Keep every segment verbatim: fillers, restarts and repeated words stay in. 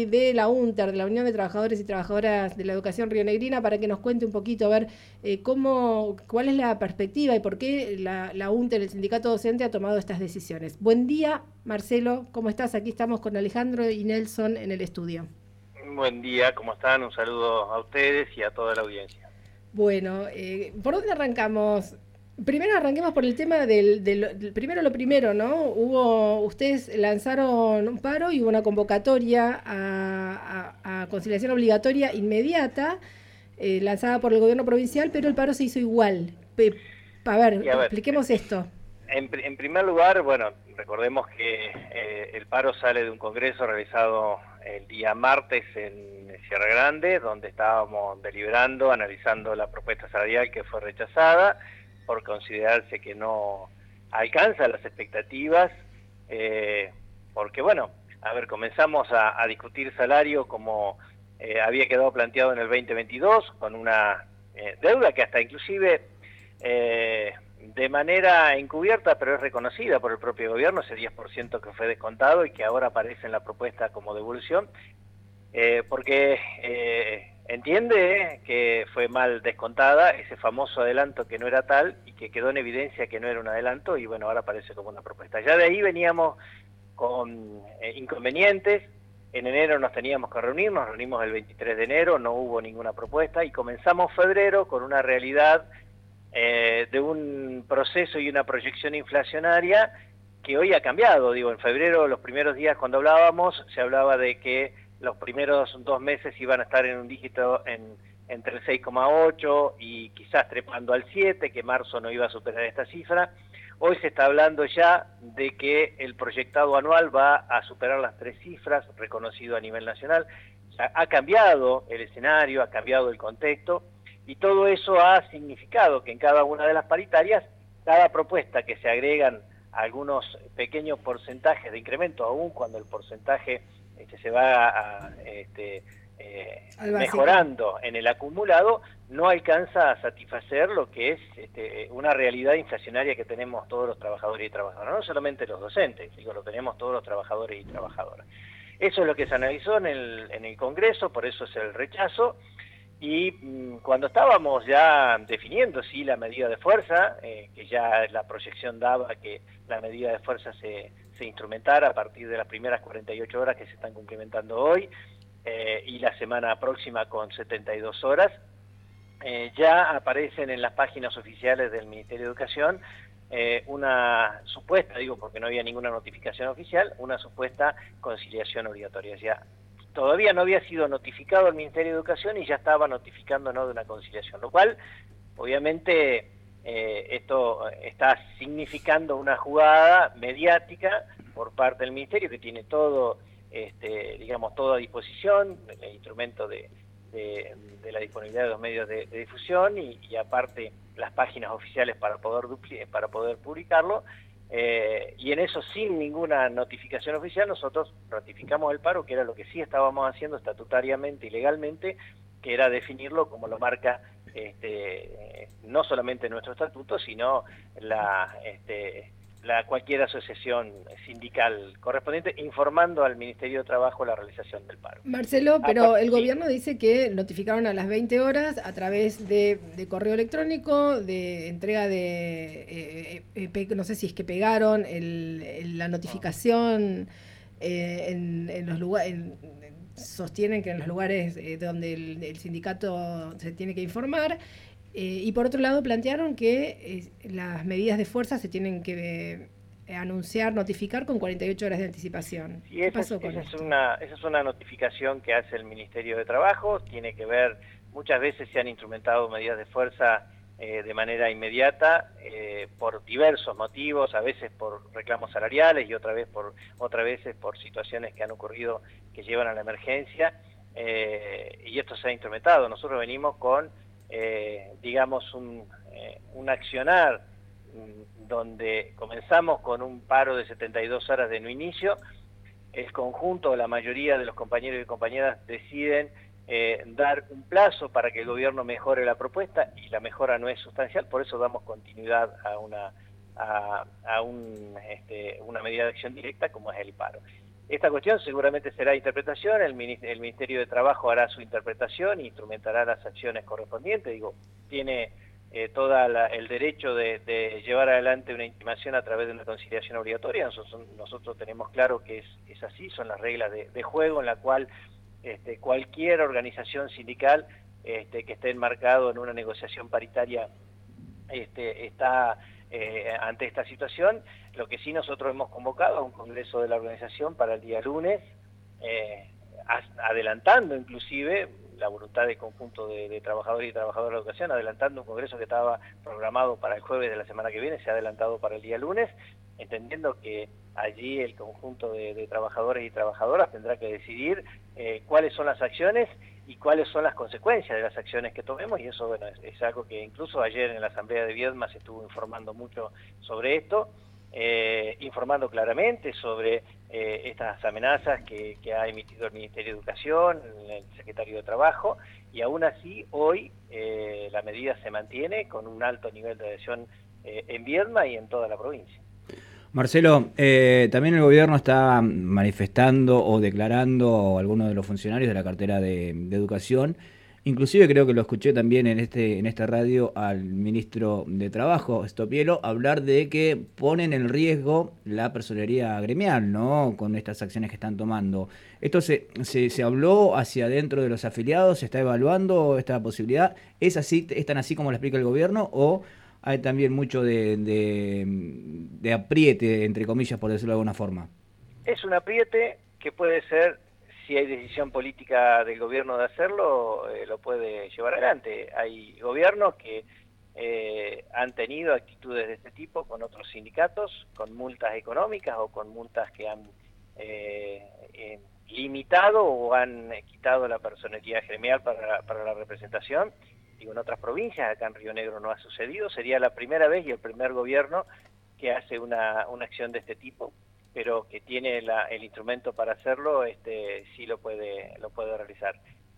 de la UNTER, de la Unión de Trabajadores y Trabajadoras de la Educación Rionegrina, para que nos cuente un poquito, a ver, eh, cómo, cuál es la perspectiva y por qué la, la UNTER, el sindicato docente, ha tomado estas decisiones. Buen día, Marcelo, ¿cómo estás? Aquí estamos con Alejandro y Nelson en el estudio. Buen día, ¿cómo están? Un saludo a ustedes y a toda la audiencia. Bueno, eh, ¿por dónde arrancamos? Primero arranquemos por el tema del, del, del primero lo primero, ¿no? Hubo, ustedes lanzaron un paro y hubo una convocatoria a, a, a conciliación obligatoria inmediata, eh, lanzada por el gobierno provincial, pero el paro se hizo igual. Pe, a ver, Y a ver, expliquemos esto. en, en primer lugar, bueno, recordemos que eh, el paro sale de un congreso realizado el día martes en Sierra Grande, donde estábamos deliberando, analizando la propuesta salarial que fue rechazada, por considerarse que no alcanza las expectativas, eh, porque bueno, a ver, comenzamos a, a discutir salario como eh, había quedado planteado en el veinte veintidós, con una eh, deuda que hasta inclusive eh, de manera encubierta, pero es reconocida por el propio gobierno, ese diez por ciento que fue descontado y que ahora aparece en la propuesta como devolución, eh, porque eh, entiende que fue mal descontada ese famoso adelanto que no era tal y que quedó en evidencia que no era un adelanto, y bueno, ahora aparece como una propuesta. Ya de ahí veníamos con eh, inconvenientes. En enero nos teníamos que reunir, nos reunimos el veintitrés de enero, no hubo ninguna propuesta, y comenzamos febrero con una realidad eh, de un proceso y una proyección inflacionaria que hoy ha cambiado. Digo, en febrero, los primeros días cuando hablábamos, se hablaba de que los primeros dos meses iban a estar en un dígito en, entre el seis coma ocho y quizás trepando al siete, que marzo no iba a superar esta cifra. Hoy se está hablando ya de que el proyectado anual va a superar las tres cifras, reconocido a nivel nacional. O sea, ha cambiado el escenario, ha cambiado el contexto, y todo eso ha significado que en cada una de las paritarias, cada propuesta que se agregan algunos pequeños porcentajes de incremento, aún cuando el porcentaje este, se va a, este, eh, mejorando en el acumulado, no alcanza a satisfacer lo que es este, una realidad inflacionaria que tenemos todos los trabajadores y trabajadoras, no solamente los docentes, digo, lo tenemos todos los trabajadores y trabajadoras. Eso es lo que se analizó en el, en el Congreso, por eso es el rechazo. Y mmm, cuando estábamos ya definiendo sí la medida de fuerza, eh, que ya la proyección daba que la medida de fuerza se, se instrumentara a partir de las primeras cuarenta y ocho horas que se están cumplimentando hoy, eh, y la semana próxima con setenta y dos horas, eh, ya aparecen en las páginas oficiales del Ministerio de Educación eh, una supuesta, digo porque no había ninguna notificación oficial, una supuesta conciliación obligatoria. Ya todavía no había sido notificado al Ministerio de Educación y ya estaba notificándonos de una conciliación, lo cual obviamente eh, esto está significando una jugada mediática por parte del Ministerio, que tiene todo, este, digamos, todo a disposición, el instrumento de, de, de la disponibilidad de los medios de, de difusión y, y aparte las páginas oficiales para poder, dupli para poder publicarlo. Eh, y en eso, sin ninguna notificación oficial, nosotros ratificamos el paro, que era lo que sí estábamos haciendo estatutariamente y legalmente, que era definirlo como lo marca este, no solamente nuestro estatuto, sino la, este, la cualquier asociación sindical correspondiente, informando al Ministerio de Trabajo la realización del paro. Marcelo, pero el gobierno dice que notificaron a las veinte horas a través de, de correo electrónico, de entrega de, eh, eh, no sé si es que pegaron el, el, la notificación eh, en, en los lugares, sostienen que en los lugares eh, donde el, el sindicato se tiene que informar, eh, y por otro lado plantearon que eh, las medidas de fuerza se tienen que eh, anunciar, notificar con cuarenta y ocho horas de anticipación. Sí, ¿Qué esa, pasó con esa esto? Es una, esa es una notificación que hace el Ministerio de Trabajo, tiene que ver, muchas veces se han instrumentado medidas de fuerza eh, de manera inmediata eh, por diversos motivos, a veces por reclamos salariales y otra vez por otras veces por situaciones que han ocurrido que llevan a la emergencia, eh, y esto se ha instrumentado. Nosotros venimos con, eh, digamos, un, eh, un accionar donde comenzamos con un paro de setenta y dos horas de no inicio. El conjunto, la mayoría de los compañeros y compañeras deciden eh, dar un plazo para que el gobierno mejore la propuesta, y la mejora no es sustancial, por eso damos continuidad a una, a, a un, este, una medida de acción directa como es el paro. esta cuestión seguramente será interpretación, el Ministerio de Trabajo hará su interpretación e instrumentará las acciones correspondientes. Digo, tiene eh, todo el derecho de, de llevar adelante una intimación a través de una conciliación obligatoria. Nosotros, nosotros tenemos claro que es, es así, son las reglas de, de juego en la cual este, cualquier organización sindical este, que esté enmarcado en una negociación paritaria este, está eh, ante esta situación. Lo que sí nosotros hemos convocado a un congreso de la organización para el día lunes, eh, adelantando inclusive la voluntad del conjunto de, de trabajadores y trabajadoras de la educación, adelantando un congreso que estaba programado para el jueves de la semana que viene, se ha adelantado para el día lunes, entendiendo que allí el conjunto de, de trabajadores y trabajadoras tendrá que decidir eh, cuáles son las acciones y cuáles son las consecuencias de las acciones que tomemos, y eso bueno es, es algo que incluso ayer en la Asamblea de Viedma se estuvo informando mucho sobre esto, eh, informando claramente sobre eh, estas amenazas que, que ha emitido el Ministerio de Educación, el Secretario de Trabajo, y aún así hoy eh, la medida se mantiene con un alto nivel de adhesión eh, en Viedma y en toda la provincia. Marcelo, eh, también el gobierno está manifestando o declarando a algunos de los funcionarios de la cartera de, de Educación, inclusive creo que lo escuché también en este en esta radio al ministro de Trabajo, Stopielo, hablar de que ponen en riesgo la personería gremial, ¿no?, con estas acciones que están tomando. ¿Esto se, se, se habló hacia adentro de los afiliados? ¿Se está evaluando esta posibilidad? ¿Es así, es tan así como lo explica el gobierno o hay también mucho de, de, de apriete, entre comillas, por decirlo de alguna forma? Es un apriete que puede ser, si hay decisión política del gobierno de hacerlo, eh, lo puede llevar adelante. Hay gobiernos que eh, han tenido actitudes de este tipo con otros sindicatos, con multas económicas o con multas que han eh, eh, limitado o han quitado la personería gremial para, para la representación. Digo, en otras provincias, acá en Río Negro no ha sucedido, sería la primera vez y el primer gobierno que hace una, una acción de este tipo, pero que tiene la, el instrumento para hacerlo, este, sí lo puede, lo puede realizar.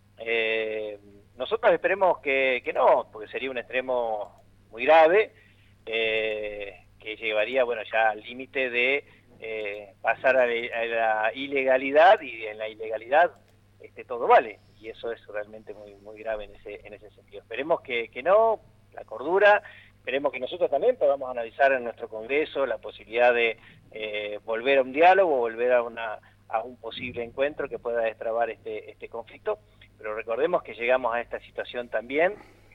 Eh, nosotros esperemos que, que no, porque sería un extremo muy grave, eh, que llevaría, bueno, ya al límite de eh, pasar a, a la ilegalidad, y en la ilegalidad este, todo vale. Y eso es realmente muy muy grave en ese en ese sentido. Esperemos que, que no, la cordura, esperemos que nosotros también podamos analizar en nuestro Congreso la posibilidad de eh, volver a un diálogo, volver a una a un posible encuentro que pueda destrabar este este conflicto, pero recordemos que llegamos a esta situación también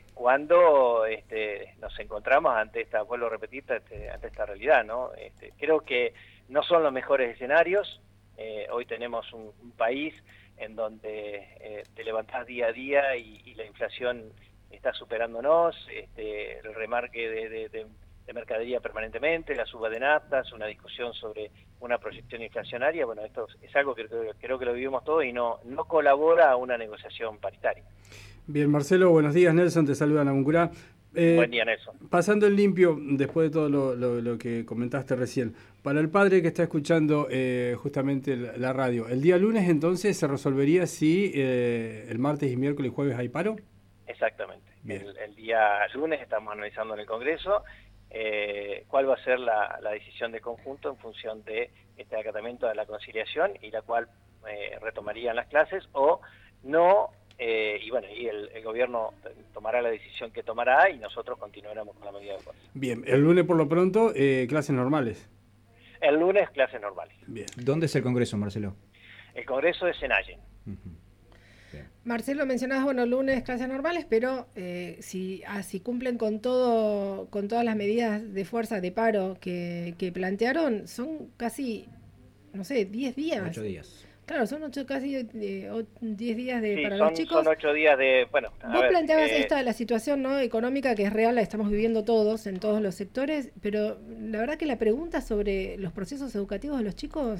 cuando este, nos encontramos ante esta, vuelvo a repetir, ante, ante esta realidad, ¿no? Este, creo que no son los mejores escenarios. Eh, hoy tenemos un, un país en donde eh, te levantás día a día y, y la inflación está superándonos, este, el remarque de, de, de, de mercadería permanentemente, la suba de naftas, una discusión sobre una proyección inflacionaria. Bueno, esto es algo que creo, creo que lo vivimos todos y no, no colabora a una negociación paritaria. Bien, Marcelo, buenos días. Nelson, te saluda Namuncurá. Eh, Buen día, Nelson. Pasando en limpio, después de todo lo, lo, lo que comentaste recién, para el padre que está escuchando eh, justamente la, la radio, ¿el día lunes entonces se resolvería si eh, el martes y miércoles y jueves hay paro? Exactamente. El, el día lunes estamos analizando en el Congreso eh, cuál va a ser la, la decisión de conjunto en función de este acatamiento de la conciliación, y la cual eh, retomarían las clases o no. Eh, y bueno, y el, el gobierno tomará la decisión que tomará y nosotros continuaremos con la medida de fuerza. Bien, el lunes por lo pronto, eh, clases normales. El lunes, clases normales. Bien. ¿Dónde es el Congreso, Marcelo? El Congreso es en Allen. Uh-huh. Marcelo, mencionabas, bueno, lunes, clases normales, pero eh, si, ah, si cumplen con todo, con todas las medidas de fuerza de paro que, que plantearon, son casi, no sé, diez días. Ocho días. Claro, son ocho, casi diez días de, sí, para son, los chicos. Son ocho días de, bueno... Vos ver, planteabas eh, esta, la situación, ¿no?, económica, que es real, la estamos viviendo todos, en todos los sectores, pero la verdad que la pregunta sobre los procesos educativos de los chicos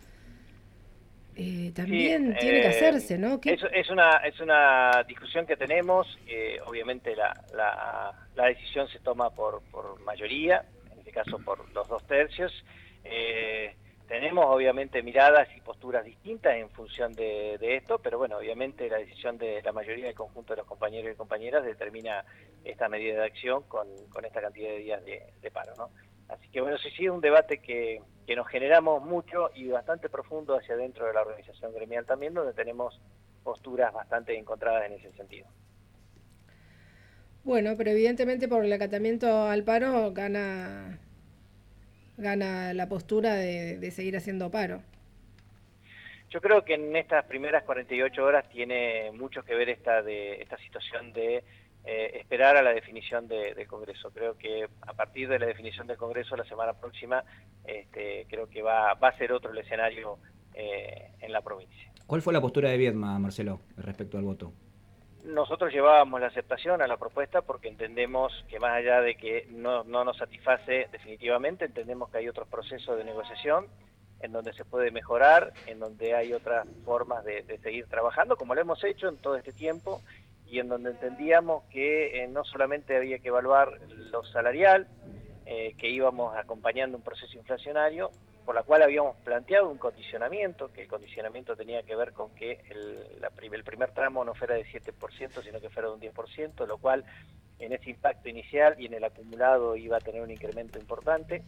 eh, también sí, tiene eh, que hacerse, ¿no? ¿Qué? Es, es, una, es una discusión que tenemos, eh, obviamente la, la, la decisión se toma por, por mayoría, en este caso por los dos tercios, eh, tenemos obviamente miradas y posturas distintas en función de, de esto, pero bueno, obviamente la decisión de la mayoría del conjunto de los compañeros y compañeras determina esta medida de acción con, con esta cantidad de días de, de paro, ¿no? Así que bueno, sí, sí es un debate que, que nos generamos mucho y bastante profundo hacia adentro de la organización gremial también, donde tenemos posturas bastante encontradas en ese sentido. Bueno, pero evidentemente por el acatamiento al paro gana, gana la postura de, de seguir haciendo paro. Yo creo que en estas primeras cuarenta y ocho horas tiene mucho que ver esta, de, esta situación de eh, esperar a la definición de, del Congreso. Creo que a partir de la definición del Congreso la semana próxima, este, creo que va, va a ser otro el escenario eh, en la provincia. ¿Cuál fue la postura de Viedma, Marcelo, respecto al voto? Nosotros llevábamos la aceptación a la propuesta porque entendemos que más allá de que no, no nos satisface definitivamente, entendemos que hay otros procesos de negociación en donde se puede mejorar, en donde hay otras formas de, de seguir trabajando, como lo hemos hecho en todo este tiempo, y en donde entendíamos que eh, no solamente había que evaluar lo salarial, eh, que íbamos acompañando un proceso inflacionario, por la cual habíamos planteado un condicionamiento, que el condicionamiento tenía que ver con que el, la, el primer tramo no fuera de siete por ciento, sino que fuera de un diez por ciento, lo cual en ese impacto inicial y en el acumulado iba a tener un incremento importante.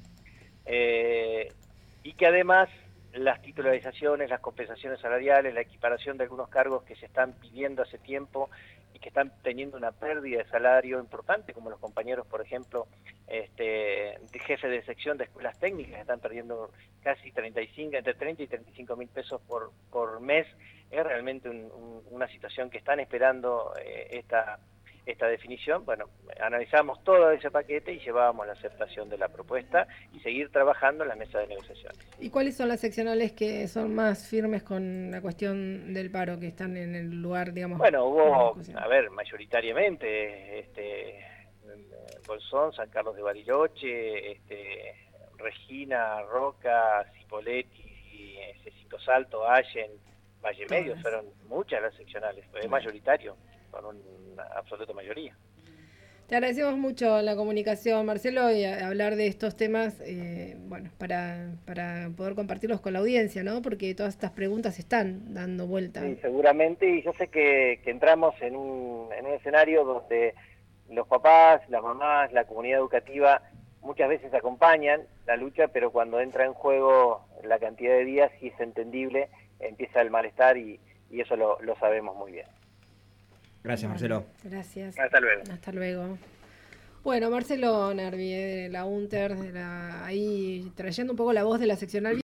Eh, y que además las titularizaciones, las compensaciones salariales, la equiparación de algunos cargos que se están pidiendo hace tiempo y que están teniendo una pérdida de salario importante, como los compañeros, por ejemplo, este, de jefes de sección de escuelas técnicas, que están perdiendo casi treinta y cinco, entre treinta y treinta y cinco mil pesos por, por mes, es realmente un, un, una situación que están esperando eh, esta esta definición. Bueno, analizamos todo ese paquete y llevábamos la aceptación de la propuesta y seguir trabajando en la mesa de negociaciones. ¿Y cuáles son las seccionales que son más firmes con la cuestión del paro, que están en el lugar, digamos? Bueno, hubo, a ver, mayoritariamente, este, Bolsón, San Carlos de Bariloche, este, Regina, Roca, Cipolletti, Cecito Salto, Allen, Valle Medio, fueron muchas las seccionales, fue mayoritario, con una absoluta mayoría. Te agradecemos mucho la comunicación, Marcelo, y a, hablar de estos temas, eh, bueno, para, para poder compartirlos con la audiencia, ¿no? Porque todas estas preguntas están dando vuelta. Sí, seguramente, y yo sé que, que entramos en un, en un escenario donde los papás, las mamás, la comunidad educativa muchas veces acompañan la lucha, pero cuando entra en juego la cantidad de días, si es entendible, empieza el malestar y, y eso lo, lo sabemos muy bien. Gracias, Marcelo. Gracias. Hasta luego. Hasta luego. Bueno, Marcelo Nervi, de la UNTER, de la, ahí trayendo un poco la voz de la seccional.